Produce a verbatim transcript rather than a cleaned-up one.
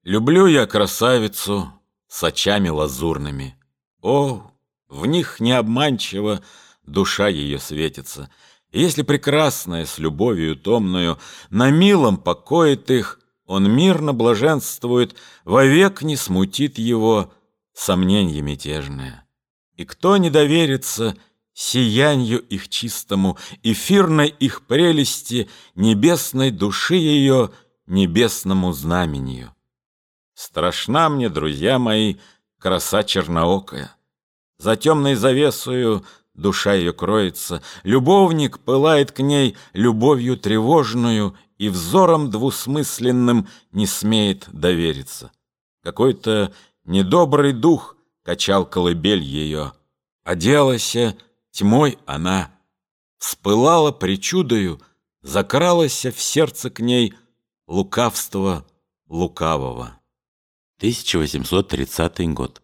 Люблю я красавицу с очами лазурными. О, в них необманчиво душа ее светится. И если прекрасная с любовью томною на милом покоит их, он мирно блаженствует, вовек не смутит его сомненье мятежное. И кто не доверится сиянью их чистому, эфирной их прелести, небесной души ее, небесному знаменью? Страшна мне, друзья мои, краса черноокая. За темной завесою душа ее кроется, любовник пылает к ней любовью тревожную и взором двусмысленным не смеет довериться. Какой-то недобрый дух качал колыбель ее. Оделася тьмой она, вспылала причудою, закралася в сердце к ней лукавство лукавого. тысяча восемьсот тридцатый год.